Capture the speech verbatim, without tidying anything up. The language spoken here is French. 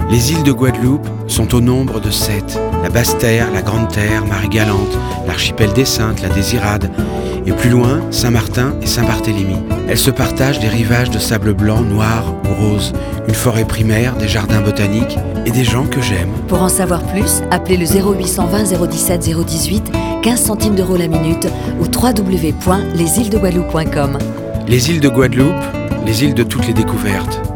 Les îles de Guadeloupe sont au nombre de sept. La Basse-Terre, la Grande-Terre, Marie-Galante, l'archipel des Saintes, la Désirade, et plus loin, Saint-Martin et Saint-Barthélemy. Elles se partagent des rivages de sable blanc, noir ou rose, une forêt primaire, des jardins botaniques et des gens que j'aime. Pour en savoir plus, appelez le zéro huit cent vingt zéro dix-sept zéro dix-huit, quinze centimes d'euros la minute ou w w w point les îles de guadeloupe point com. Les îles de Guadeloupe, les îles de toutes les découvertes.